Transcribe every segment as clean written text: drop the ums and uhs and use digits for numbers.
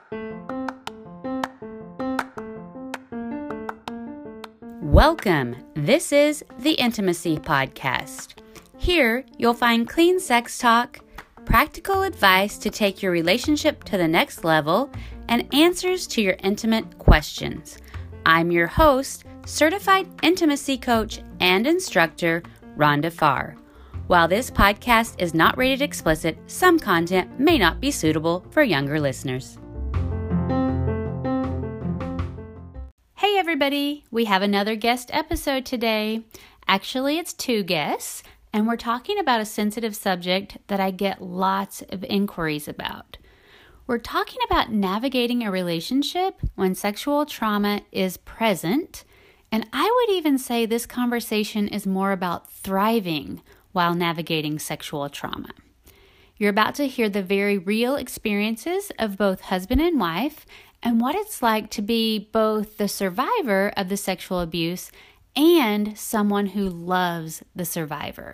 Welcome. This is the Intimacy Podcast. Here, you'll find clean sex talk, practical advice to take your relationship to the next level, and answers to your intimate questions. I'm your host, certified intimacy coach and instructor, Rhonda Farr. While this podcast is not rated explicit, some content may not be suitable for younger listeners. Hey everybody, we have another guest episode today. Actually, it's two guests, and we're talking about a sensitive subject that I get lots of inquiries about. We're talking about navigating a relationship when sexual trauma is present, and I would even say this conversation is more about thriving while navigating sexual trauma. You're about to hear the very real experiences of both husband and wife and what it's like to be both the survivor of the sexual abuse and someone who loves the survivor.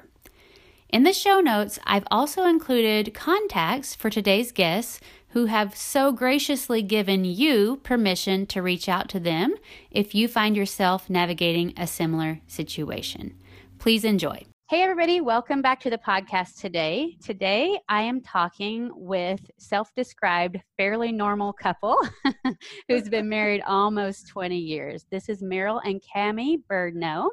In the show notes, I've also included contacts for today's guests who have so graciously given you permission to reach out to them if you find yourself navigating a similar situation. Please enjoy. Hey everybody, welcome back to the podcast today. Today I am talking with self-described fairly normal couple who's been married almost 20 years. This is Meryl and Cammie Birdno.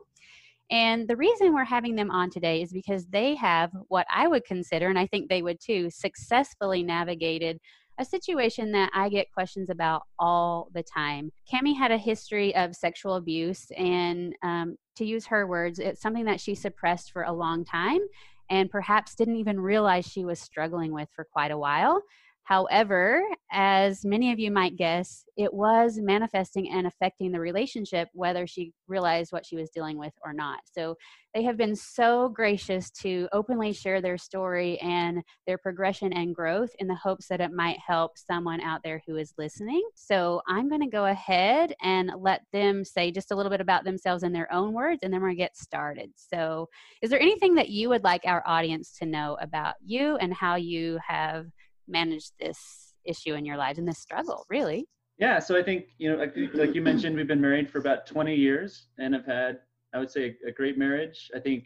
And the reason we're having them on today is because they have what I would consider, and I think they would too, successfully navigated a situation that I get questions about all the time. Cammie had a history of sexual abuse, and to use her words, it's something that she suppressed for a long time and perhaps didn't even realize she was struggling with for quite a while. However, as many of you might guess, it was manifesting and affecting the relationship, whether she realized what she was dealing with or not. So they have been so gracious to openly share their story and their progression and growth in the hopes that it might help someone out there who is listening. So I'm going to go ahead and let them say just a little bit about themselves in their own words, and then we're going to get started. So is there anything that you would like our audience to know about you and how you have manage this issue in your lives and this struggle, really? Yeah, so I think, like you mentioned, we've been married for about 20 years and have had, I would say, a great marriage. I think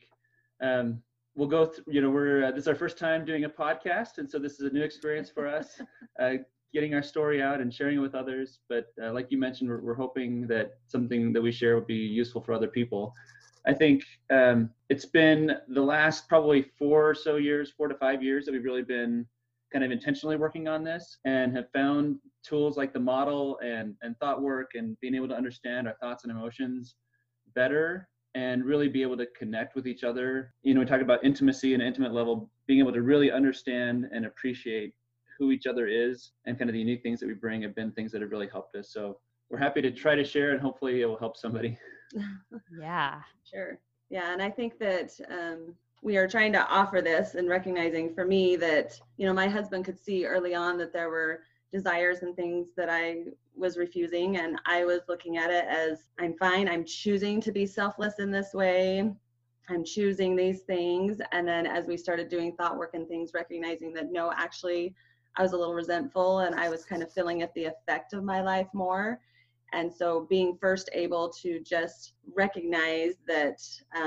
we'll go through, this is our first time doing a podcast, and so this is a new experience for us, getting our story out and sharing it with others. But like you mentioned, we're hoping that something that we share will be useful for other people. I think it's been the last probably 4 to 5 years that we've really been kind of intentionally working on this and have found tools like the model and thought work and being able to understand our thoughts and emotions better and really be able to connect with each other. We talk about intimacy and intimate level, being able to really understand and appreciate who each other is and kind of the unique things that we bring have been things that have really helped us. So we're happy to try to share, and hopefully it will help somebody. Yeah, sure. Yeah, and I think that we are trying to offer this and recognizing for me that, my husband could see early on that there were desires and things that I was refusing. And I was looking at it as, I'm fine. I'm choosing to be selfless in this way. I'm choosing these things. And then as we started doing thought work and things, recognizing that, no, actually, I was a little resentful and I was kind of feeling at the effect of my life more. And so being first able to just recognize that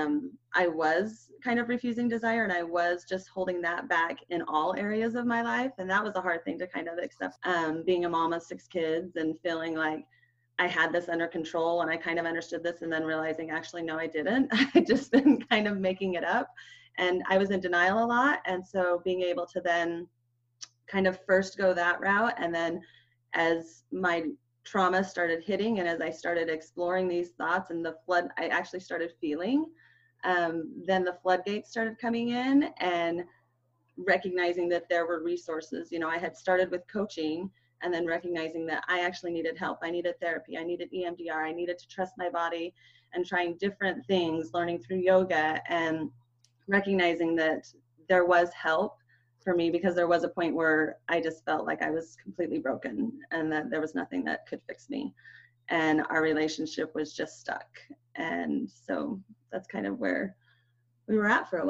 I was kind of refusing desire and I was just holding that back in all areas of my life. And that was a hard thing to kind of accept, being a mom of 6 kids and feeling like I had this under control and I kind of understood this, and then realizing actually, no, I didn't. I just been kind of making it up, and I was in denial a lot. And so being able to then kind of first go that route, and then as my trauma started hitting and as I started exploring these thoughts and the flood I actually started feeling, then the floodgates started coming in, and recognizing that there were resources. I had started with coaching, and then recognizing that I actually needed help. I needed therapy. I needed EMDR. I needed to trust my body, and trying different things, learning through yoga, and recognizing that there was help for me, because there was a point where I just felt like I was completely broken and that there was nothing that could fix me. And our relationship was just stuck. And so that's kind of where we were at for a while.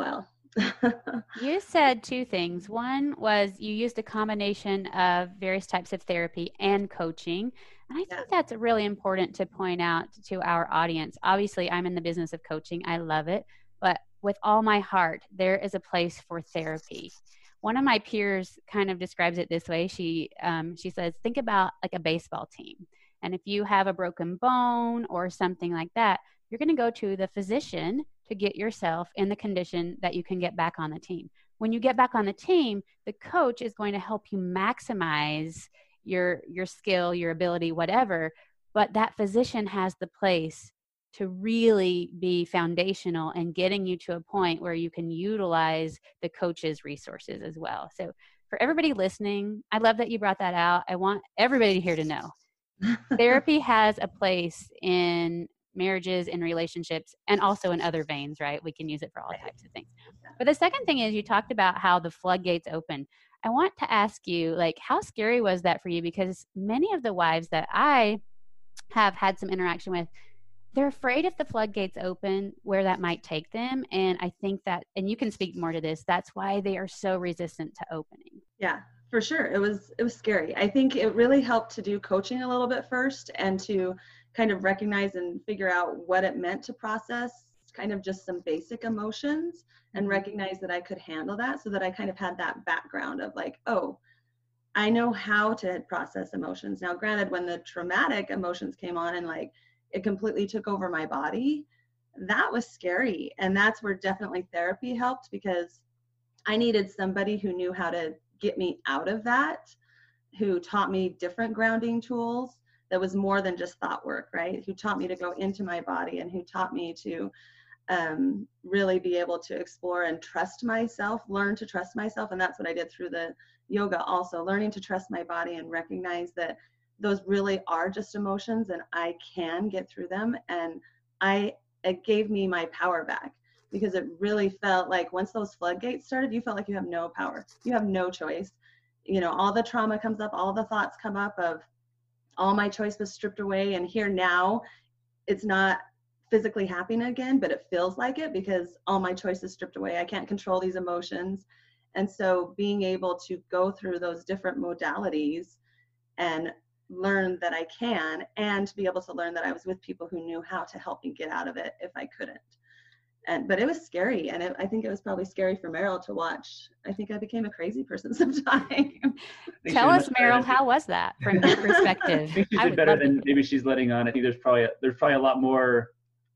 You said two things. One was you used a combination of various types of therapy and coaching. And I think that's really important to point out to our audience. Obviously, I'm in the business of coaching. I love it. But with all my heart, there is a place for therapy. One of my peers kind of describes it this way. She says, think about like a baseball team. And if you have a broken bone or something like that, you're going to go to the physician to get yourself in the condition that you can get back on the team. When you get back on the team, the coach is going to help you maximize your skill, your ability, whatever. But that physician has the place to really be foundational and getting you to a point where you can utilize the coach's resources as well. So for everybody listening, I love that you brought that out. I want everybody here to know therapy has a place in marriages and relationships and also in other veins, right? We can use it for all types of things. But the second thing is you talked about how the floodgates open. I want to ask you, like, how scary was that for you? Because many of the wives that I have had some interaction with, they're afraid if the floodgates open where that might take them. And I think that, and you can speak more to this, that's why they are so resistant to opening. Yeah, for sure. It was scary. I think it really helped to do coaching a little bit first and to kind of recognize and figure out what it meant to process kind of just some basic emotions and recognize that I could handle that, so that I kind of had that background of like, oh, I know how to process emotions. Now, granted, when the traumatic emotions came on and like it completely took over my body, that was scary. And that's where definitely therapy helped, because I needed somebody who knew how to get me out of that, who taught me different grounding tools that was more than just thought work, right? Who taught me to go into my body and who taught me to really be able to explore and trust myself, learn to trust myself. And that's what I did through the yoga also, learning to trust my body and recognize that those really are just emotions and I can get through them. And it gave me my power back, because it really felt like once those floodgates started, you felt like you have no power. You have no choice. You know, all the trauma comes up, all the thoughts come up of all my choice was stripped away. And here now, it's not physically happening again, but it feels like it because all my choice is stripped away. I can't control these emotions. And so being able to go through those different modalities and learn that I can, and be able to learn that I was with people who knew how to help me get out of it if I couldn't. But it was scary, and I think it was probably scary for Meryl to watch. I think I became a crazy person sometimes. Tell us, Meryl, how was that from your perspective? I think she did better than maybe she's letting on. I think there's probably a lot more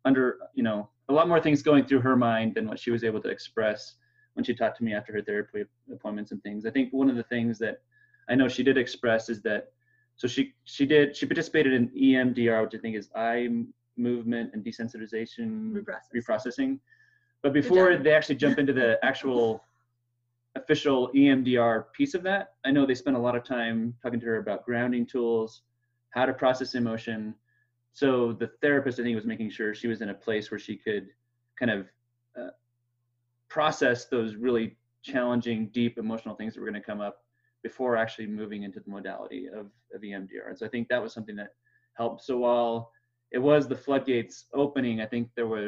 a lot more things going through her mind than what she was able to express when she talked to me after her therapy appointments and things. I think one of the things that I know she did express is that, so she participated in EMDR, which I think is eye movement and desensitization reprocessing. But before they actually jump into the actual official EMDR piece of that, I know they spent a lot of time talking to her about grounding tools, how to process emotion. So the therapist, I think, was making sure she was in a place where she could kind of process those really challenging, deep emotional things that were going to come up before actually moving into the modality of EMDR. And so I think that was something that helped. So while it was the floodgates opening, I think the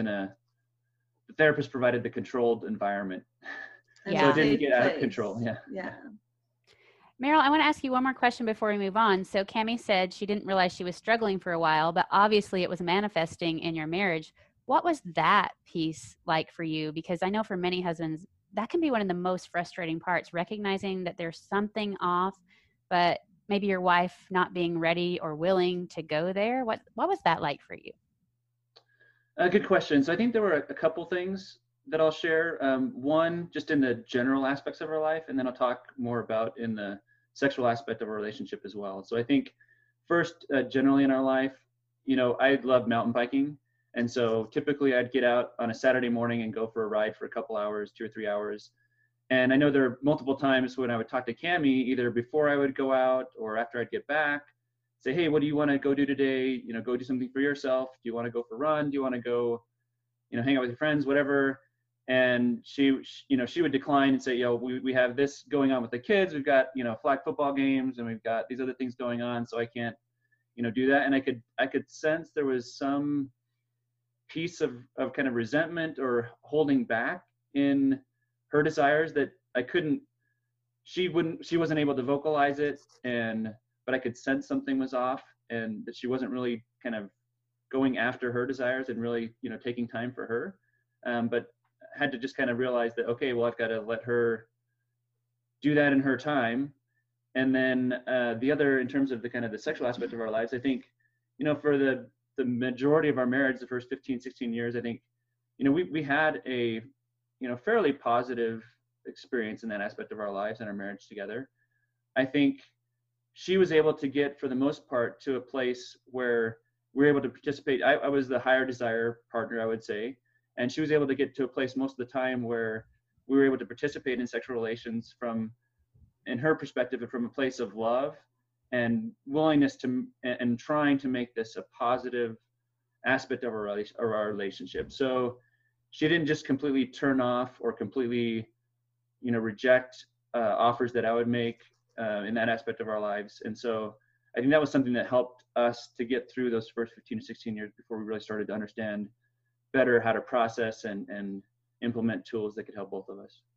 therapist provided the controlled environment. Yeah. So it didn't get out of control. Yeah. Meryl, I want to ask you one more question before we move on. So Cami said she didn't realize she was struggling for a while, but obviously it was manifesting in your marriage. What was that piece like for you? Because I know for many husbands, that can be one of the most frustrating parts, recognizing that there's something off, but maybe your wife not being ready or willing to go there. What was that like for you? Good question. So I think there were a couple things that I'll share. One, just in the general aspects of our life, and then I'll talk more about in the sexual aspect of our relationship as well. So I think first, generally in our life, I love mountain biking. And so typically I'd get out on a Saturday morning and go for a ride for a couple hours, 2 or 3 hours. And I know there are multiple times when I would talk to Cami, either before I would go out or after I'd get back, say, hey, what do you want to go do today? Go do something for yourself. Do you want to go for a run? Do you want to go, hang out with your friends, whatever? And she would decline and say, we have this going on with the kids. We've got, flag football games and we've got these other things going on. So I can't, do that. And I could sense there was some piece of kind of resentment or holding back in her desires that she wasn't able to vocalize it, but I could sense something was off, and that she wasn't really kind of going after her desires and really, taking time for her. But had to just kind of realize that, okay, well, I've got to let her do that in her time. And then the other, in terms of the kind of the sexual aspect of our lives, I think, for the majority of our marriage, the first 15, 16 years, I think, we had a, fairly positive experience in that aspect of our lives and our marriage together. I think she was able to get, for the most part, to a place where we were able to participate. I was the higher desire partner, I would say, and she was able to get to a place most of the time where we were able to participate in sexual relations from, in her perspective, from a place of love and willingness to, and trying to make this a positive aspect of our relationship. So she didn't just completely turn off or completely, reject offers that I would make in that aspect of our lives. And so I think that was something that helped us to get through those first 15 to 16 years before we really started to understand better how to process and implement tools that could help both of us.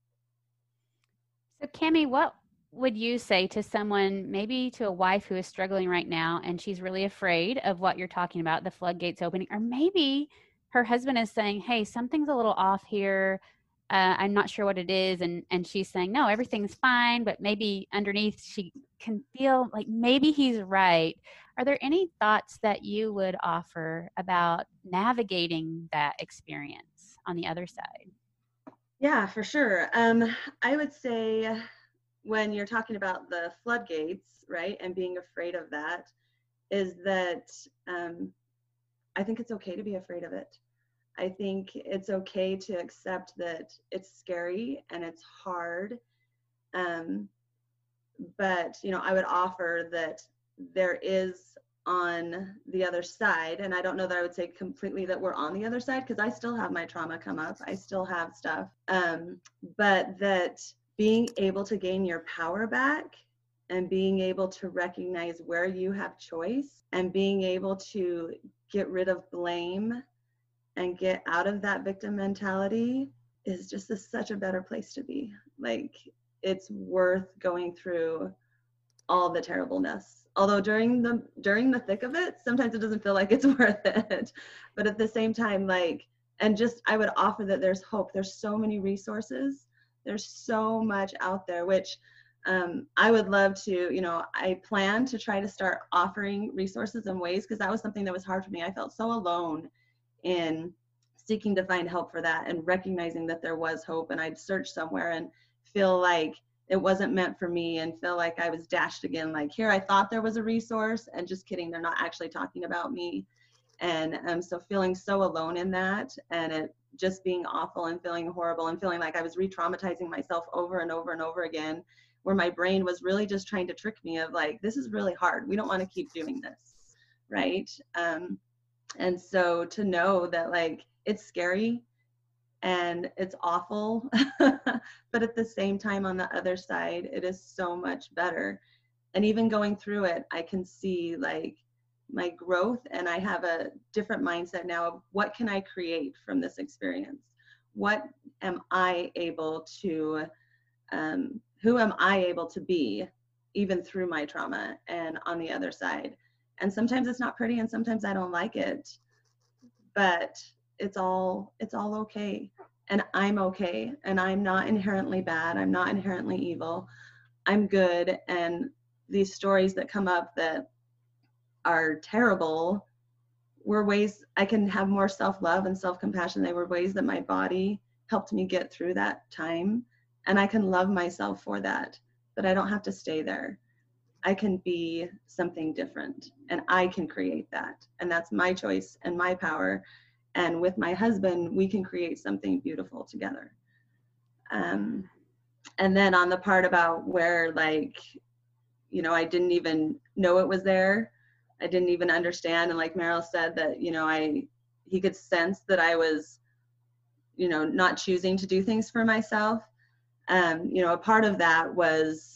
So Cami, what would you say to someone, maybe to a wife who is struggling right now and she's really afraid of what you're talking about, the floodgates opening, or maybe her husband is saying, hey, something's a little off here. I'm not sure what it is. And she's saying, no, everything's fine. But maybe underneath she can feel like maybe he's right. Are there any thoughts that you would offer about navigating that experience on the other side? Yeah, for sure. I would say when you're talking about the floodgates, right, and being afraid of that, is that I think it's okay to be afraid of it. I think it's okay to accept that it's scary and it's hard. But, I would offer that there is on the other side, and I don't know that I would say completely that we're on the other side, because I still have my trauma come up. I still have stuff. But that being able to gain your power back and being able to recognize where you have choice and being able to get rid of blame and get out of that victim mentality is just such a better place to be. Like, it's worth going through all the terribleness. Although during the thick of it, sometimes it doesn't feel like it's worth it. But at the same time, I would offer that there's hope. There's so many resources. There's so much out there, which I would love to, I plan to try to start offering resources and ways, because that was something that was hard for me. I felt so alone in seeking to find help for that and recognizing that there was hope, and I'd search somewhere and feel like it wasn't meant for me and feel like I was dashed again. Like, here I thought there was a resource, and just kidding, they're not actually talking about me. And so feeling so alone in that, and it just being awful and feeling horrible and feeling like I was re-traumatizing myself over and over and over again, where my brain was really just trying to trick me of like, this is really hard. We don't want to keep doing this, right? And so to know that, like, it's scary and it's awful, but at the same time, on the other side, it is so much better. And even going through it, I can see like my growth, and I have a different mindset now of what can I create from this experience? What am I able to, who am I able to be even through my trauma and on the other side? And sometimes it's not pretty, and sometimes I don't like it, but it's all okay. And I'm okay. And I'm not inherently bad. I'm not inherently evil. I'm good. And these stories that come up that are terrible were ways I can have more self-love and self-compassion. They were ways that my body helped me get through that time. And I can love myself for that, but I don't have to stay there. I can be something different, and I can create that. And that's my choice and my power. And with my husband, we can create something beautiful together. And then on the part about where, like, I didn't even know it was there. I didn't even understand. And like Meryl said, that, he could sense that I was, not choosing to do things for myself. A part of that was,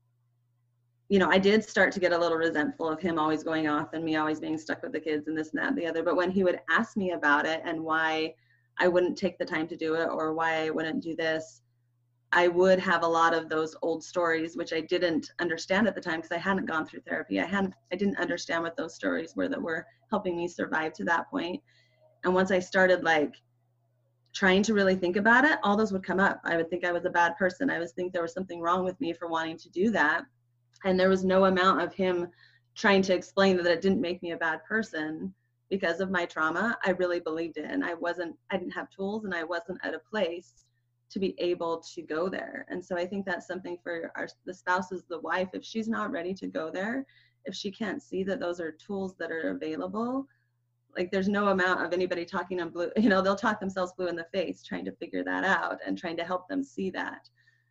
I did start to get a little resentful of him always going off and me always being stuck with the kids and this and that and the other. But when he would ask me about it and why I wouldn't take the time to do it or why I wouldn't do this, I would have a lot of those old stories, which I didn't understand at the time because I hadn't gone through therapy. I didn't understand what those stories were that were helping me survive to that point. And once I started like trying to really think about it, all those would come up. I would think I was a bad person. I would think there was something wrong with me for wanting to do that. And there was no amount of him trying to explain that it didn't make me a bad person because of my trauma. I really believed it. And I didn't have tools and I wasn't at a place to be able to go there. And so I think that's something for the spouses, the wife, if she's not ready to go there, if she can't see that those are tools that are available, like there's no amount of anybody talking on blue, they'll talk themselves blue in the face trying to figure that out and trying to help them see that.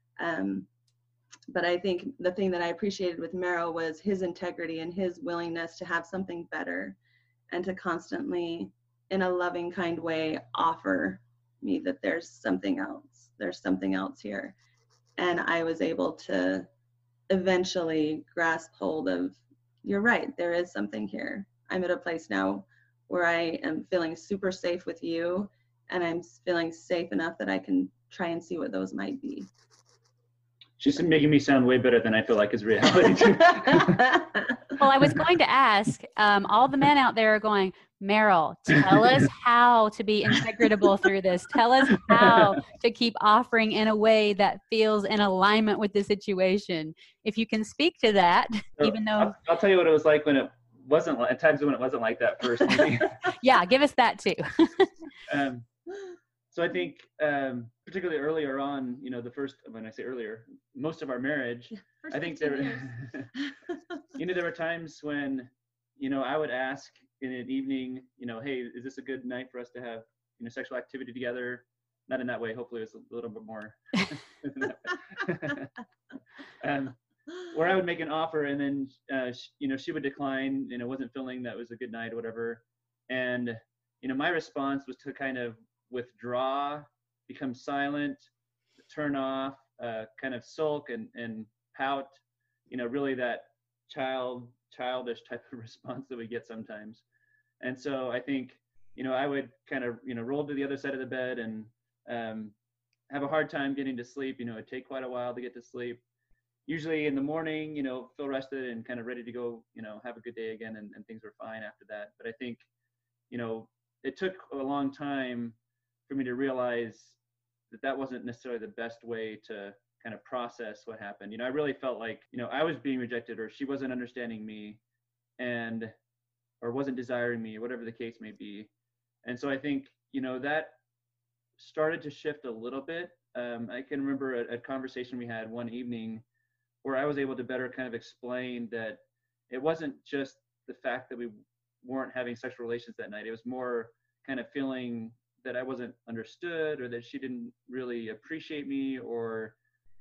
But I think the thing that I appreciated with Merrill was his integrity and his willingness to have something better and to constantly, in a loving, kind way, offer me that there's something else here. And I was able to eventually grasp hold of, you're right, there is something here. I'm at a place now where I am feeling super safe with you, and I'm feeling safe enough that I can try and see what those might be. She's making me sound way better than I feel like is reality. Well, I was going to ask, all the men out there are going, Merrill, tell us how to be integratable through this. Tell us how to keep offering in a way that feels in alignment with the situation. If you can speak to that, so even though... I'll tell you what it was like when it wasn't, at times when it wasn't like that first. Yeah, give us that too. So I think particularly earlier on, the first, when I say earlier, most of our marriage, I think there were times when, I would ask in an evening, hey, is this a good night for us to have, sexual activity together? Not in that way. Hopefully it was a little bit more. Where I would make an offer and then, she would decline, wasn't feeling that was a good night or whatever. And, my response was to kind of withdraw, become silent, turn off, kind of sulk and pout, really that childish type of response that we get sometimes. And so I think, I would kind of, roll to the other side of the bed and have a hard time getting to sleep. It'd take quite a while to get to sleep. Usually in the morning, feel rested and kind of ready to go, have a good day again, and things were fine after that. But I think, it took a long time for me to realize that wasn't necessarily the best way to kind of process what happened. I really felt like, I was being rejected, or she wasn't understanding me or wasn't desiring me, or whatever the case may be. And so I think, that started to shift a little bit. I can remember a conversation we had one evening where I was able to better kind of explain that it wasn't just the fact that we weren't having sexual relations that night. It was more kind of feeling that I wasn't understood, or that she didn't really appreciate me, or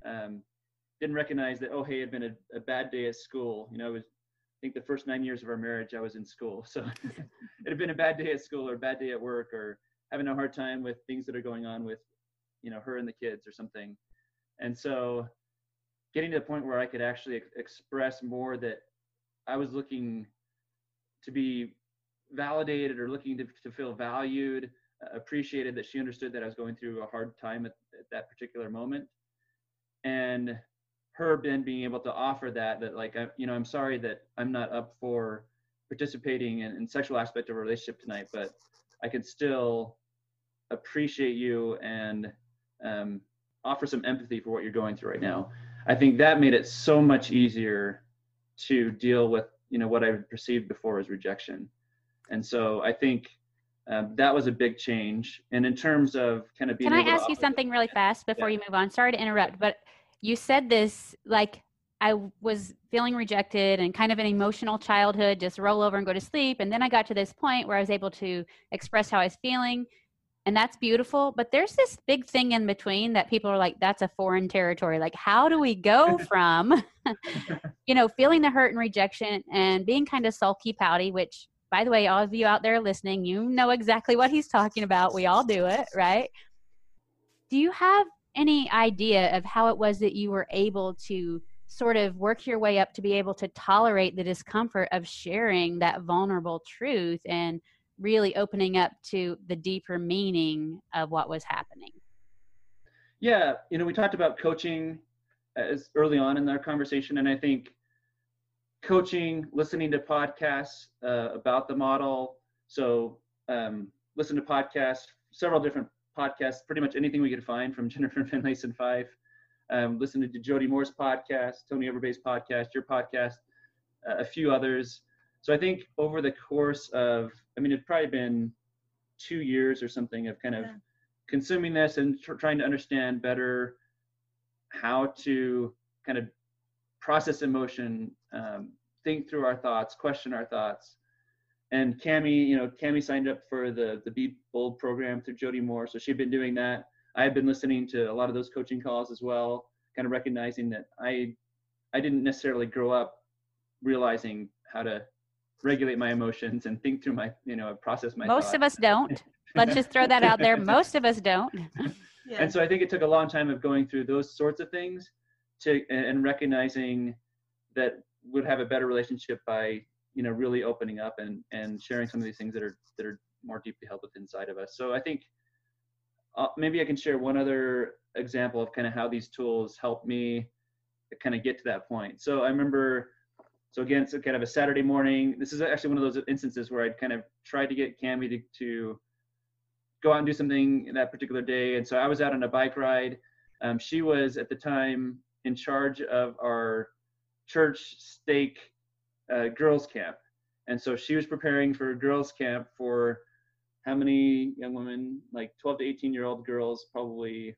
didn't recognize that, oh, hey, it had been a bad day at school. I think the first 9 years of our marriage, I was in school. So it had been a bad day at school, or a bad day at work, or having a hard time with things that are going on with, her and the kids or something. And so getting to the point where I could actually express more that I was looking to be validated, or looking to feel valued, appreciated, that she understood that I was going through a hard time at that particular moment. And her then being able to offer that like, I'm sorry that I'm not up for participating in sexual aspect of a relationship tonight, but I can still appreciate you and offer some empathy for what you're going through right now. I think that made it so much easier to deal with, what I perceived before as rejection. And so I think that was a big change. And in terms of kind of being Can I ask you something really fast before you move on? Sorry to interrupt, but you said this, like, I was feeling rejected and kind of an emotional childhood, just roll over and go to sleep. And then I got to this point where I was able to express how I was feeling. And that's beautiful. But there's this big thing in between that people are like, that's a foreign territory. Like, how do we go from, feeling the hurt and rejection and being kind of sulky, pouty, which, by the way, all of you out there listening, you know exactly what he's talking about. We all do it, right? Do you have any idea of how it was that you were able to sort of work your way up to be able to tolerate the discomfort of sharing that vulnerable truth and really opening up to the deeper meaning of what was happening. Yeah, we talked about coaching as early on in our conversation, and I think coaching, listening to podcasts about the model. So listen to podcasts, several different podcasts, pretty much anything we could find from Jennifer Finlayson Fife. Listen to Jody Moore's podcast, Tony Overbay's podcast, your podcast, a few others. So I think over the course of, it's probably been 2 years or something of kind of consuming this and trying to understand better how to kind of process emotion, think through our thoughts, question our thoughts. And Cami signed up for the Be Bold program through Jody Moore. So she'd been doing that. I've been listening to a lot of those coaching calls as well, kind of recognizing that I didn't necessarily grow up realizing how to regulate my emotions and think through my, process my Most thoughts. of us don't. Let's just throw that out there. Most of us don't. Yeah. And so I think it took a long time of going through those sorts of things and recognizing that would have a better relationship by, really opening up and sharing some of these things that are more deeply held within inside of us. So I think maybe I can share one other example of kind of how these tools help me kind of get to that point. So I remember, again, it's kind of a Saturday morning. This is actually one of those instances where I'd kind of tried to get Cami to go out and do something that particular day. And so I was out on a bike ride. She was at the time in charge of our church stake girls camp. And so she was preparing for girls camp for how many young women, like 12 to 18-year-old girls, probably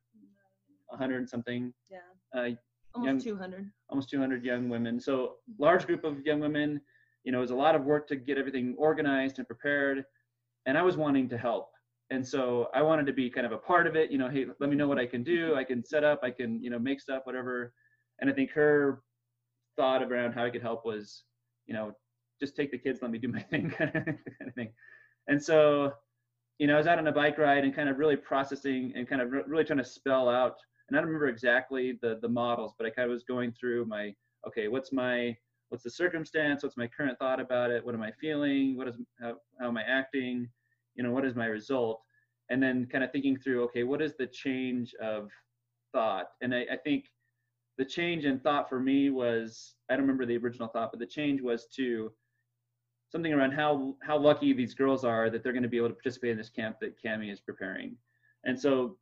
100 and something. Yeah. Almost 200. Almost 200 young women. So large group of young women, it was a lot of work to get everything organized and prepared. And I was wanting to help. And so I wanted to be kind of a part of it, hey, let me know what I can do. I can set up, I can, make stuff, whatever. And I think her thought around how I could help was, just take the kids, let me do my thing kind of thing. And so, I was out on a bike ride and kind of really processing and kind of really trying to spell out, and I don't remember exactly the models, but I kind of was going through what's the circumstance? What's my current thought about it? What am I feeling? How am I acting? What is my result? And then kind of thinking through, okay, what is the change of thought? And I think the change in thought for me was, I don't remember the original thought, but the change was to something around how lucky these girls are that they're going to be able to participate in this camp that Cami is preparing. And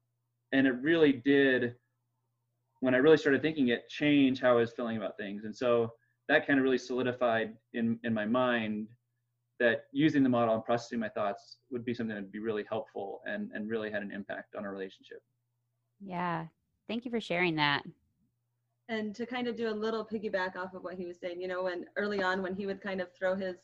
it really did, when I really started thinking it, change how I was feeling about things. And so that kind of really solidified in my mind that using the model and processing my thoughts would be something that would be really helpful and really had an impact on our relationship. Yeah. Thank you for sharing that. And to kind of do a little piggyback off of what he was saying, when early on, when he would kind of throw his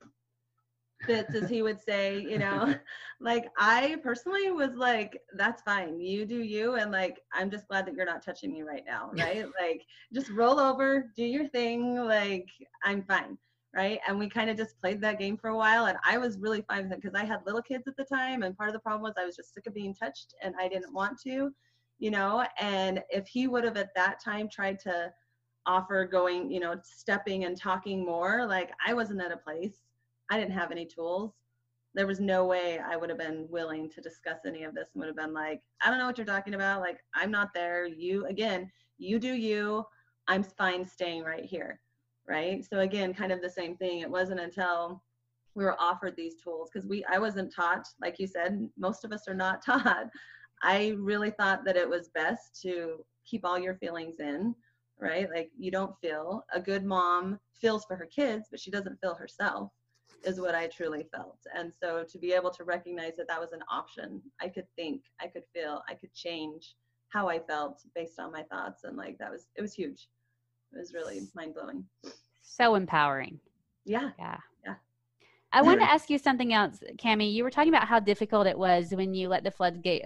fits, as he would say, like I personally was like, that's fine. You do you. And like, I'm just glad that you're not touching me right now. Right. Like just roll over, do your thing. Like I'm fine. Right. And we kind of just played that game for a while. And I was really fine with it because I had little kids at the time. And part of the problem was I was just sick of being touched and I didn't want to, and if he would have at that time tried to offer going, stepping and talking more, like I wasn't at a place. I didn't have any tools. There was no way I would have been willing to discuss any of this and would have been like, I don't know what you're talking about. Like, I'm not there. You do you. I'm fine staying right here. Right. So again, kind of the same thing. It wasn't until we were offered these tools because I wasn't taught, like you said, most of us are not taught. I really thought that it was best to keep all your feelings in, right? Like you don't feel. A good mom feels for her kids, but she doesn't feel herself, is what I truly felt. And so to be able to recognize that that was an option, I could think, I could feel, I could change how I felt based on my thoughts. And like it was huge. It was really mind blowing. So empowering. Yeah. Yeah. I want to ask you something else, Cami. You were talking about how difficult it was when you let the floodgates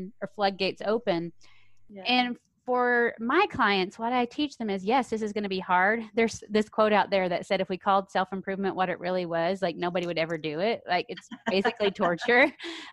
open. Yeah. And for my clients, what I teach them is, yes, this is going to be hard. There's this quote out there that said, if we called self-improvement what it really was, like nobody would ever do it. Like it's basically torture.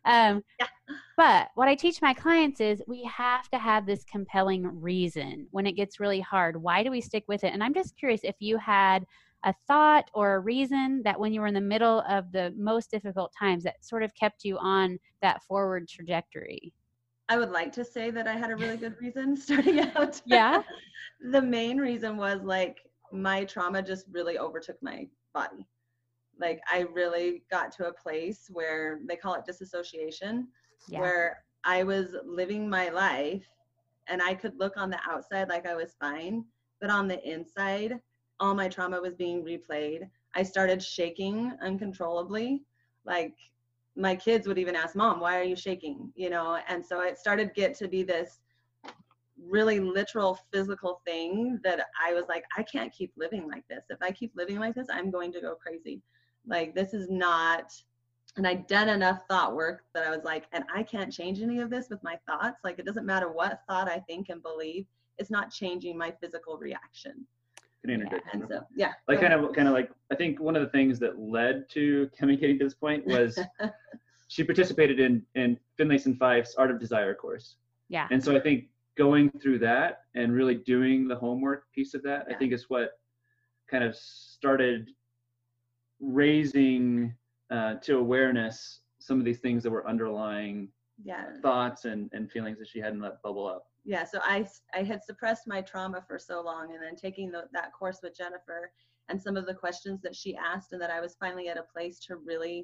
But what I teach my clients is we have to have this compelling reason when it gets really hard. Why do we stick with it? And I'm just curious if you had a thought or a reason that when you were in the middle of the most difficult times that sort of kept you on that forward trajectory? I would like to say that I had a really good reason starting out. Yeah. The main reason was like my trauma just really overtook my body. Like I really got to a place where they call it disassociation, where I was living my life and I could look on the outside like I was fine, but on the inside, all my trauma was being replayed. I started shaking uncontrollably. Like my kids would even ask, Mom, why are you shaking? You know, and so it started get to be this really literal physical thing that I was like, I can't keep living like this. If I keep living like this, I'm going to go crazy. Like this is not, and I'd done enough thought work that I was like, and I can't change any of this with my thoughts. Like it doesn't matter what thought I think and believe, it's not changing my physical reaction. And so, yeah. Like kind of like, I think one of the things that led to Kemi getting to this point was she participated in Finlayson Fife's Art of Desire course. Yeah. And so I think going through that and really doing the homework piece of that, I think is what kind of started raising to awareness some of these things that were underlying thoughts and feelings that she hadn't let bubble up. Yeah, so I had suppressed my trauma for so long, and then taking that course with Jennifer and some of the questions that she asked, and that I was finally at a place to really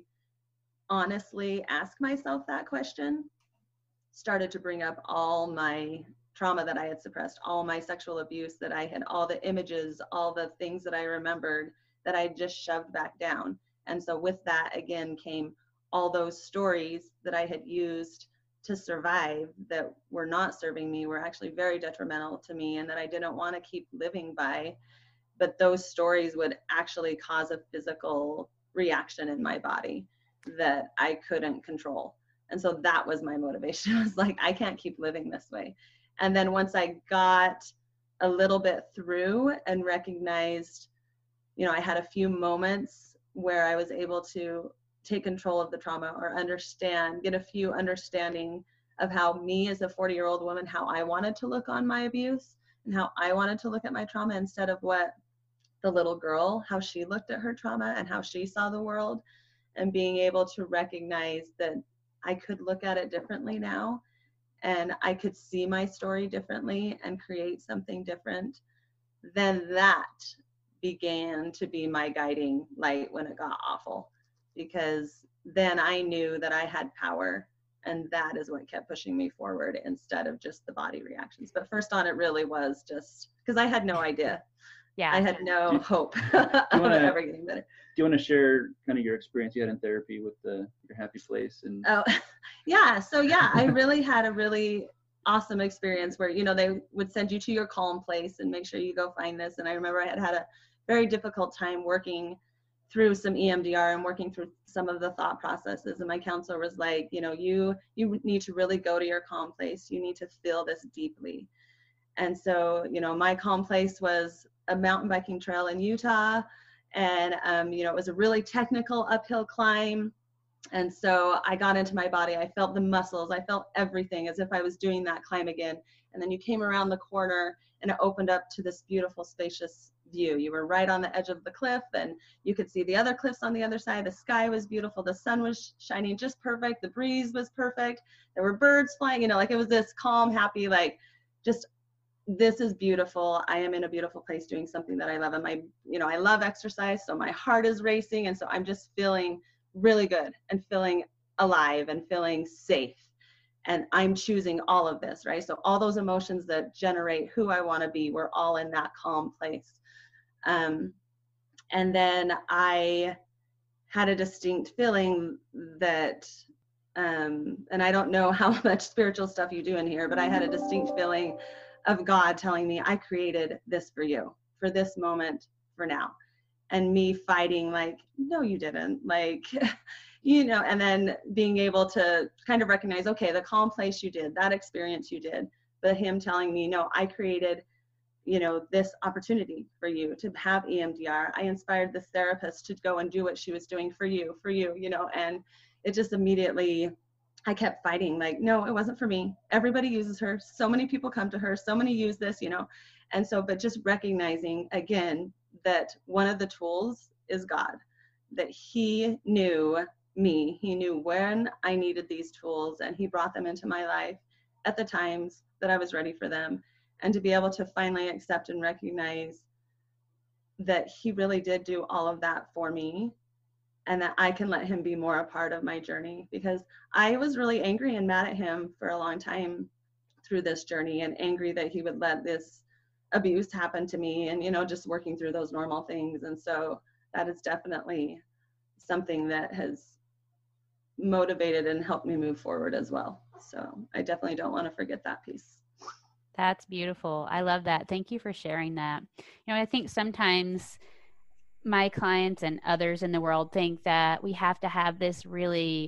honestly ask myself that question, started to bring up all my trauma that I had suppressed, all my sexual abuse that I had, all the images, all the things that I remembered that I just shoved back down. And so with that, again, came all those stories that I had used to survive that were not serving me, were actually very detrimental to me, and that I didn't want to keep living by. But those stories would actually cause a physical reaction in my body that I couldn't control. And so that was my motivation. I was like, I can't keep living this way. And then once I got a little bit through and recognized, you know, I had a few moments where I was able to take control of the trauma or get a few understanding of how me as a 40-year-old woman, how I wanted to look on my abuse and how I wanted to look at my trauma instead of what the little girl, how she looked at her trauma and how she saw the world, and being able to recognize that I could look at it differently now and I could see my story differently and create something different. Then that began to be my guiding light when it got awful, because then I knew that I had power, and that is what kept pushing me forward instead of just the body reactions. But first on, it really was just because I had no idea. Yeah, I had no hope of ever getting better. Do you want to share kind of your experience you had in therapy with your happy place? And yeah, so yeah, I really had a really awesome experience where, you know, they would send you to your calm place and make sure you go find this. And I remember I had a very difficult time working through some EMDR and working through some of the thought processes. And my counselor was like, you know, you need to really go to your calm place. You need to feel this deeply. And so, you know, my calm place was a mountain biking trail in Utah. And, you know, it was a really technical uphill climb. And so I got into my body. I felt the muscles. I felt everything as if I was doing that climb again. And then you came around the corner and it opened up to this beautiful, spacious view. You were right on the edge of the cliff and you could see the other cliffs on the other side. The sky was beautiful. The sun was shining just perfect. The breeze was perfect. There were birds flying, you know, like it was this calm, happy, like just, this is beautiful. I am in a beautiful place doing something that I love. And I love exercise. So my heart is racing. And so I'm just feeling really good and feeling alive and feeling safe. And I'm choosing all of this, right? So all those emotions that generate who I want to be, we're all in that calm place. And then I had a distinct feeling that, and I don't know how much spiritual stuff you do in here, but I had a distinct feeling of God telling me, I created this for you, for this moment, for now. And me fighting like, no, you didn't, like, you know, and then being able to kind of recognize, okay, the calm place you did, that experience you did, but him telling me, no, I created, you know, this opportunity for you to have EMDR. I inspired this therapist to go and do what she was doing for you, you know, and it just immediately, I kept fighting like, no, it wasn't for me. Everybody uses her. So many people come to her. So many use this, you know, and so, but just recognizing again, that one of the tools is God, that he knew me. He knew when I needed these tools, and he brought them into my life at the times that I was ready for them. And to be able to finally accept and recognize that he really did do all of that for me, and that I can let him be more a part of my journey, because I was really angry and mad at him for a long time through this journey, and angry that he would let this abuse happen to me, and, you know, just working through those normal things. And so that is definitely something that has motivated and helped me move forward as well. So I definitely don't want to forget that piece. That's beautiful. I love that. Thank you for sharing that. You know, I think sometimes my clients and others in the world think that we have to have this really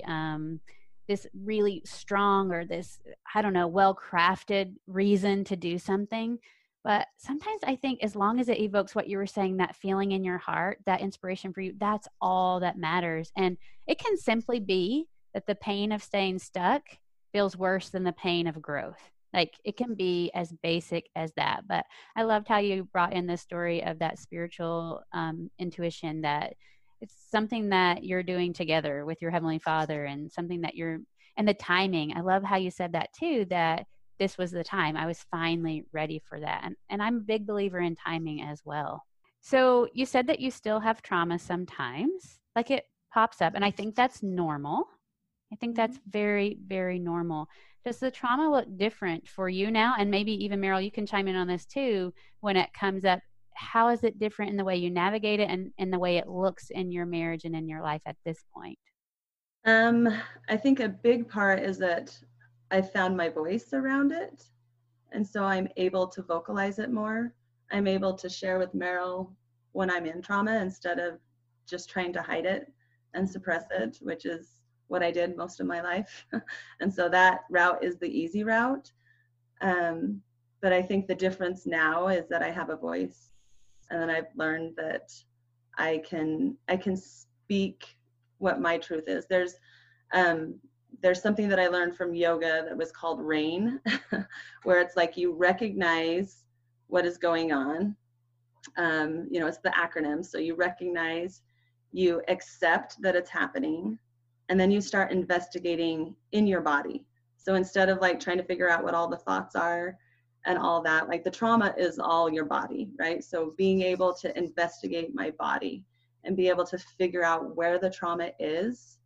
strong, or this, I don't know, well-crafted reason to do something. But sometimes I think as long as it evokes what you were saying, that feeling in your heart, that inspiration for you, that's all that matters. And it can simply be that the pain of staying stuck feels worse than the pain of growth. Like, it can be as basic as that. But I loved how you brought in the story of that spiritual intuition, that it's something that you're doing together with your Heavenly Father, and something that and the timing. I love how you said that too, that this was the time. I was finally ready for that. And I'm a big believer in timing as well. So you said that you still have trauma sometimes, like it pops up. And I think that's normal. I think that's very, very normal. Does the trauma look different for you now? And maybe even Meryl, you can chime in on this too. When it comes up, how is it different in the way you navigate it, and in the way it looks in your marriage and in your life at this point? I think a big part is that I found my voice around it. And so I'm able to vocalize it more. I'm able to share with Meryl when I'm in trauma, instead of just trying to hide it and suppress it, which is what I did most of my life. And so that route is the easy route. But I think the difference now is that I have a voice, and then I've learned that I can speak what my truth is. There's something that I learned from yoga that was called RAIN, where it's like you recognize what is going on. You know, it's the acronym. So you recognize, you accept that it's happening, and then you start investigating in your body. So instead of like trying to figure out what all the thoughts are and all that, like the trauma is all your body, right? So being able to investigate my body and be able to figure out where the trauma is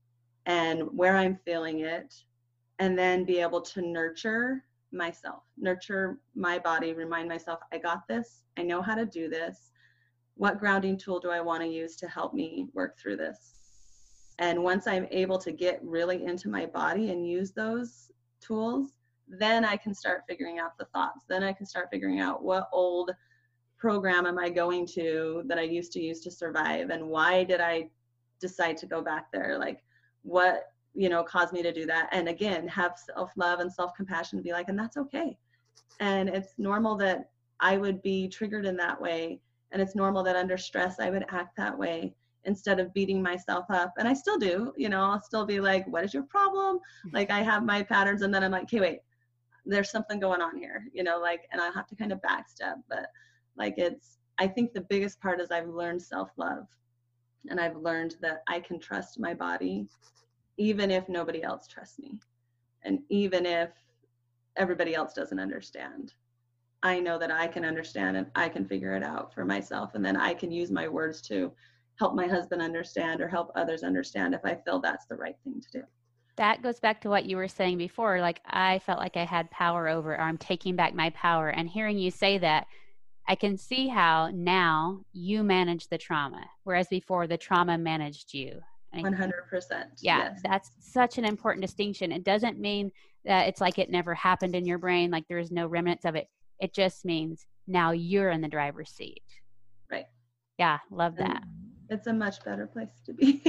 and where I'm feeling it, and then be able to nurture myself, nurture my body, remind myself, I got this, I know how to do this. What grounding tool do I want to use to help me work through this? And once I'm able to get really into my body and use those tools, then I can start figuring out the thoughts. Then I can start figuring out what old program am I going to that I used to use to survive, and why did I decide to go back there? Like, what, you know, caused me to do that? And again, have self-love and self-compassion to be like, and that's okay. And it's normal that I would be triggered in that way. And it's normal that under stress, I would act that way, instead of beating myself up. And I still do, you know, I'll still be like, what is your problem? Like, I have my patterns, and then I'm like, okay, wait, there's something going on here, you know, like, and I have to kind of backstep. But like, I think the biggest part is I've learned self-love, and I've learned that I can trust my body, even if nobody else trusts me. And even if everybody else doesn't understand, I know that I can understand, and I can figure it out for myself. And then I can use my words to help my husband understand, or help others understand, if I feel that's the right thing to do. That goes back to what you were saying before. Like, I felt like I had power over, or I'm taking back my power. And hearing you say that, I can see how now you manage the trauma, whereas before the trauma managed you. 100%. Yeah, yes. That's such an important distinction. It doesn't mean that it's like it never happened in your brain, like there's no remnants of it. It just means now you're in the driver's seat. Right. Yeah, love that. It's a much better place to be.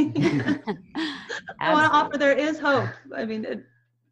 I want to offer, there is hope. I mean, it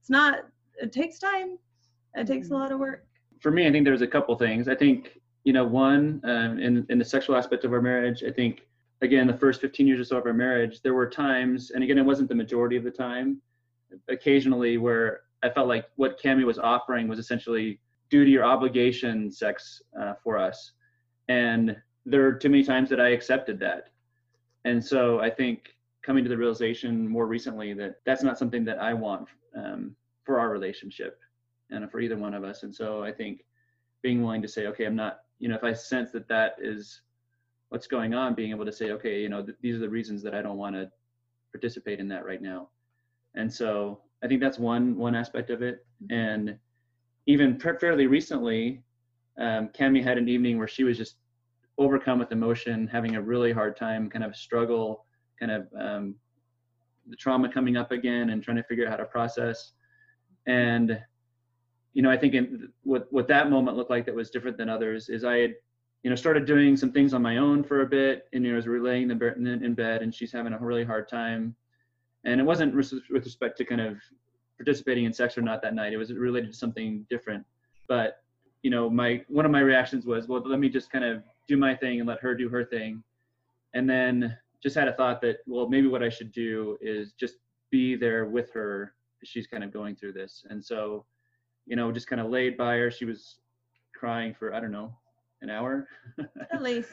takes time. It takes a lot of work. For me, I think there's a couple things. I think, you know, one, in the sexual aspect of our marriage, I think, again, the first 15 years or so of our marriage, there were times, and again, it wasn't the majority of the time, occasionally, where I felt like what Cami was offering was essentially duty or obligation sex for us. And there are too many times that I accepted that. And so I think coming to the realization more recently that that's not something that I want for our relationship and for either one of us. And so I think being willing to say, okay, I'm not, if I sense that that is what's going on, being able to say, okay, these are the reasons that I don't want to participate in that right now. And so I think that's one aspect of it. And even fairly recently, Cami had an evening where she was just overcome with emotion, having a really hard time, kind of struggle, kind of the trauma coming up again and trying to figure out how to process. And, I think what that moment looked like that was different than others is I had, started doing some things on my own for a bit, and, I was laying in bed and she's having a really hard time. And it wasn't with respect to kind of participating in sex or not that night. It was related to something different. But, one of my reactions was, well, let me just kind of do my thing and let her do her thing. And then just had a thought that, well, maybe what I should do is just be there with her as she's kind of going through this. And so, just kind of laid by her. She was crying for, I don't know, an hour. At least.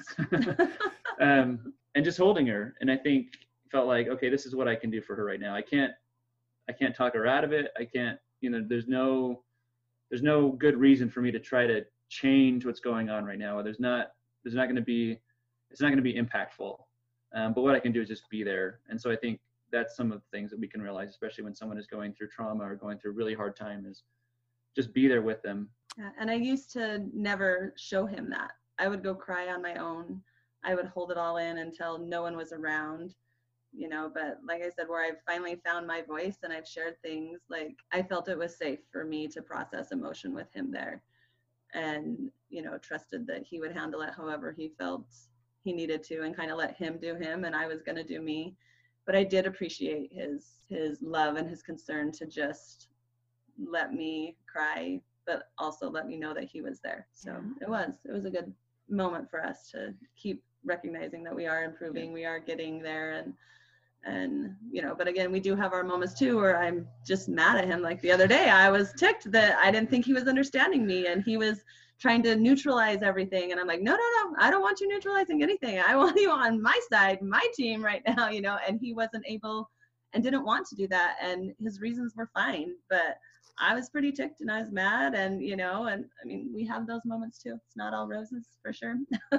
And just holding her. And I think felt like, okay, this is what I can do for her right now. I can't talk her out of it. I can't, there's no good reason for me to try to change what's going on right now. It's not going to be impactful. But what I can do is just be there. And so I think that's some of the things that we can realize, especially when someone is going through trauma or going through a really hard time, is just be there with them. Yeah, and I used to never show him that. I would go cry on my own. I would hold it all in until no one was around, but like I said, where I've finally found my voice and I've shared things, like I felt it was safe for me to process emotion with him there, and, trusted that he would handle it however he felt he needed to, and kind of let him do him and I was going to do me. But I did appreciate his love and his concern to just let me cry, but also let me know that he was there. So it was a good moment for us to keep recognizing that we are improving, we are getting there. And but again, we do have our moments too where I'm just mad at him. Like the other day, I was ticked that I didn't think he was understanding me, and he was trying to neutralize everything. And I'm like, no, I don't want you neutralizing anything. I want you on my side, my team right now, and he wasn't able and didn't want to do that. And his reasons were fine, but I was pretty ticked and I was mad, and, and I mean, we have those moments too. It's not all roses for sure.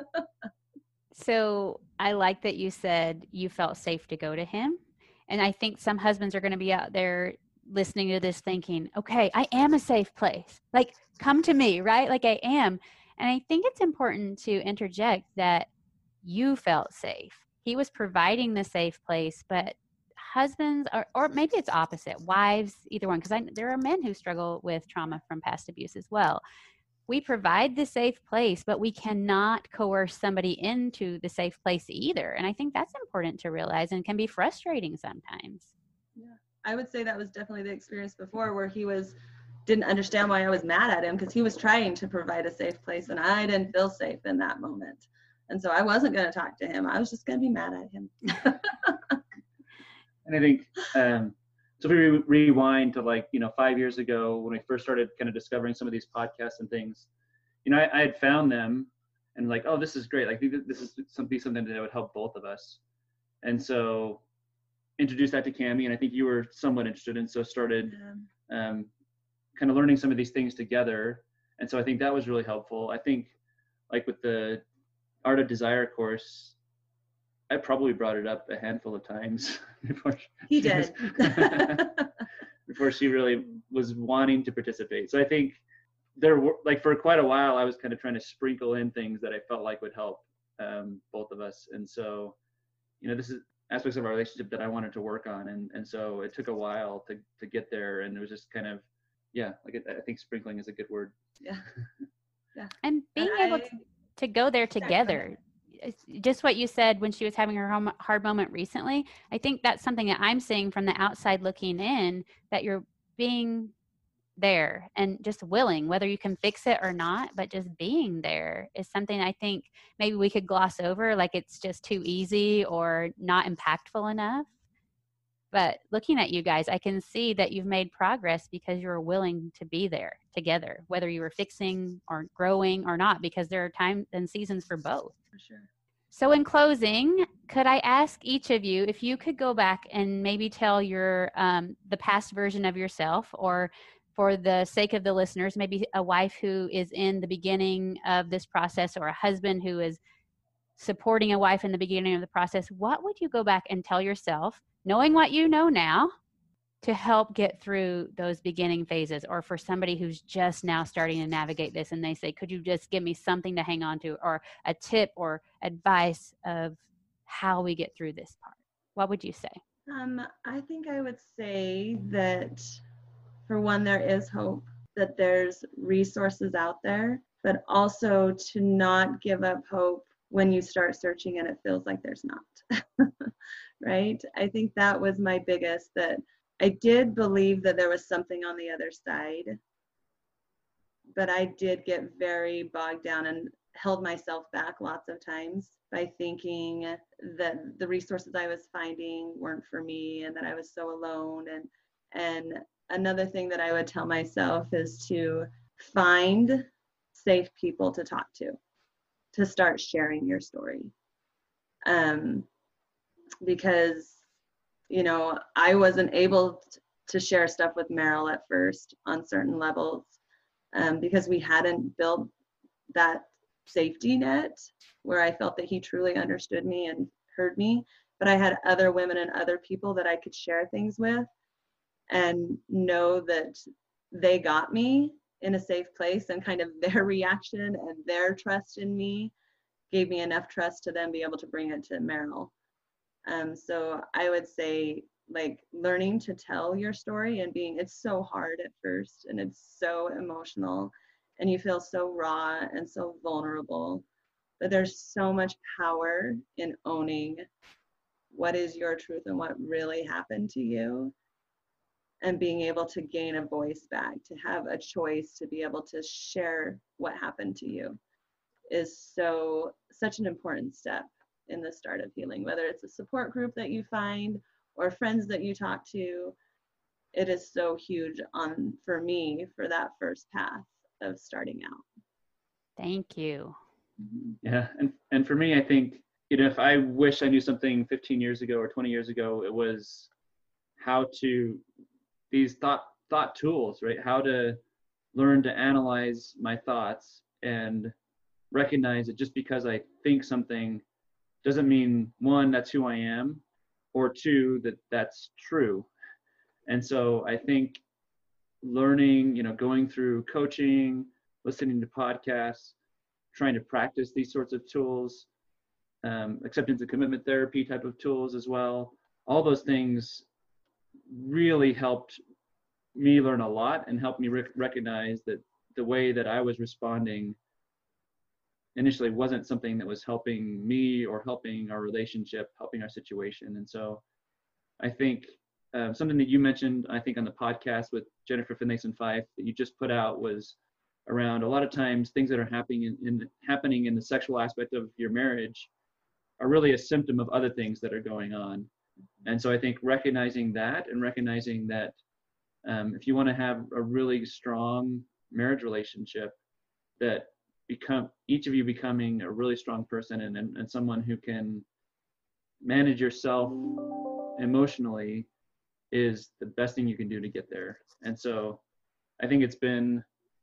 So I like that you said you felt safe to go to him. And I think some husbands are going to be out there listening to this thinking, okay, I am a safe place. Like, come to me, right? Like I am. And I think it's important to interject that you felt safe. He was providing the safe place, but husbands or maybe it's opposite, wives, either one, because there are men who struggle with trauma from past abuse as well. We provide the safe place, but we cannot coerce somebody into the safe place either. And I think that's important to realize and can be frustrating sometimes. Yeah, I would say that was definitely the experience before, where he didn't understand why I was mad at him, because he was trying to provide a safe place and I didn't feel safe in that moment. And so I wasn't going to talk to him. I was just going to be mad at him. And I think, so if we rewind to 5 years ago when we first started kind of discovering some of these podcasts and things, I had found them and like, oh, this is great. Like this is something that would help both of us. And so introduced that to Cami, and I think you were somewhat interested, and so started kind of learning some of these things together. And so I think that was really helpful. I think like with the Art of Desire course, I probably brought it up a handful of times before before she really was wanting to participate. So I think there were, like, for quite a while, I was kind of trying to sprinkle in things that I felt like would help both of us. And so, this is aspects of our relationship that I wanted to work on. And so it took a while to get there. And it was just kind of, I think sprinkling is a good word. Yeah. Yeah. And being able to go there together. Just what you said when she was having her hard moment recently, I think that's something that I'm seeing from the outside looking in, that you're being there and just willing, whether you can fix it or not, but just being there is something I think maybe we could gloss over, like it's just too easy or not impactful enough. but looking at you guys, I can see that you've made progress because you were willing to be there together, whether you were fixing or growing or not, because there are times and seasons for both. For sure. So in closing, could I ask each of you if you could go back and maybe tell your the past version of yourself, or for the sake of the listeners, maybe a wife who is in the beginning of this process, or a husband who is supporting a wife in the beginning of the process, what would you go back and tell yourself, knowing what you know now, to help get through those beginning phases? Or for somebody who's just now starting to navigate this and they say, could you just give me something to hang on to, or a tip or advice of how we get through this part? What would you say? I think I would say that, for one, there is hope, that there's resources out there, but also to not give up hope when you start searching and it feels like there's not. Right? I think that was my biggest, that I did believe that there was something on the other side, but I did get very bogged down and held myself back lots of times by thinking that the resources I was finding weren't for me and that I was so alone. And another thing that I would tell myself is to find safe people to talk to start sharing your story. Because, you know, I wasn't able to share stuff with Merrill at first on certain levels, because we hadn't built that safety net where I felt that he truly understood me and heard me. But I had other women and other people that I could share things with and know that they got me in a safe place, and kind of their reaction and their trust in me gave me enough trust to then be able to bring it to Merrill. So I would say, like, learning to tell your story and it's so hard at first, and it's so emotional, and you feel so raw and so vulnerable, but there's so much power in owning what is your truth and what really happened to you, and being able to gain a voice back, to have a choice to be able to share what happened to you, is such an important step in the start of healing. Whether it's a support group that you find or friends that you talk to, it is so huge for me, for that first path of starting out. Thank you. Yeah, and for me, I think, you know, if I wish I knew something 15 years ago or 20 years ago, it was how to, these thought tools, right? How to learn to analyze my thoughts and recognize that just because I think something doesn't mean, one, that's who I am, or two, that that's true. And so I think learning, you know, going through coaching, listening to podcasts, trying to practice these sorts of tools, acceptance and commitment therapy type of tools as well, all those things really helped me learn a lot and helped me recognize that the way that I was responding initially wasn't something that was helping me or helping our relationship, helping our situation. And so I think something that you mentioned, I think on the podcast with Jennifer Finlayson Fife that you just put out, was around a lot of times things that are happening in the sexual aspect of your marriage are really a symptom of other things that are going on. And so I think recognizing that, and recognizing that if you want to have a really strong marriage relationship, that each of you becoming a really strong person and someone who can manage yourself emotionally is the best thing you can do to get there. And so I think it's been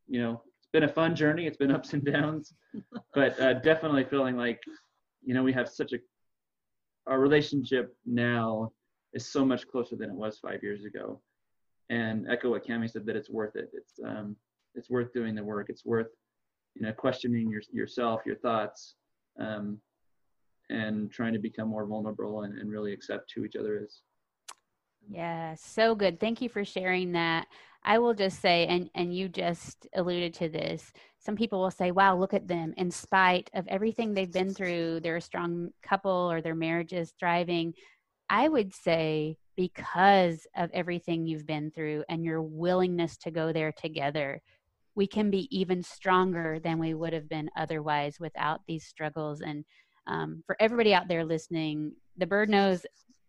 a fun journey. It's been ups and downs, but definitely feeling like, you know, we have our relationship now is so much closer than it was 5 years ago. And echo what Cami said, that it's worth it. It's worth doing the work. It's worth, you know, questioning yourself, your thoughts, and trying to become more vulnerable and really accept who each other is. Yeah, so good. Thank you for sharing that. I will just say, and you just alluded to this, some people will say, wow, look at them. In spite of everything they've been through, they're a strong couple, or their marriage is thriving. I would say, because of everything you've been through and your willingness to go there together, we can be even stronger than we would have been otherwise without these struggles. And for everybody out there listening, the Bird knows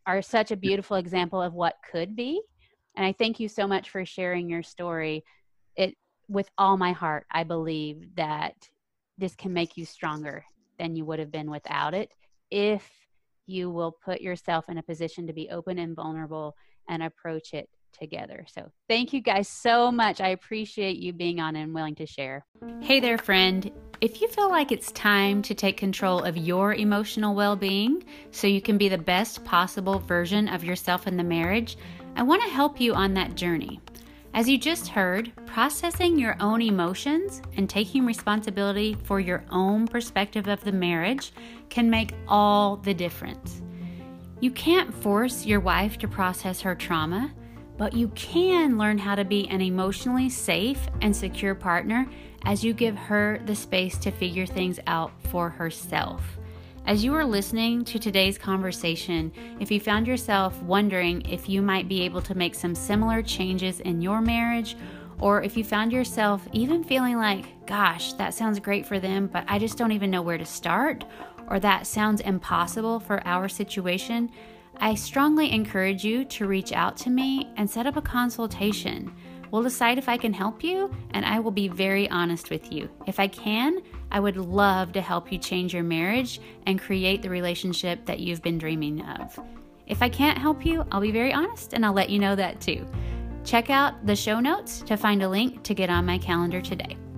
are such a beautiful example of what could be. And I thank you so much for sharing your story. With all my heart, I believe that this can make you stronger than you would have been without it, if you will put yourself in a position to be open and vulnerable and approach it together. So thank you guys so much. I appreciate you being on and willing to share. Hey there, friend. If you feel like it's time to take control of your emotional well-being so you can be the best possible version of yourself in the marriage, I want to help you on that journey. As you just heard, processing your own emotions and taking responsibility for your own perspective of the marriage can make all the difference. You can't force your wife to process her trauma, but you can learn how to be an emotionally safe and secure partner as you give her the space to figure things out for herself. As you are listening to today's conversation, if you found yourself wondering if you might be able to make some similar changes in your marriage, or if you found yourself even feeling like, gosh, that sounds great for them, but I just don't even know where to start, or that sounds impossible for our situation, I strongly encourage you to reach out to me and set up a consultation. We'll decide if I can help you, and I will be very honest with you. If I can, I would love to help you change your marriage and create the relationship that you've been dreaming of. If I can't help you, I'll be very honest, and I'll let you know that too. Check out the show notes to find a link to get on my calendar today.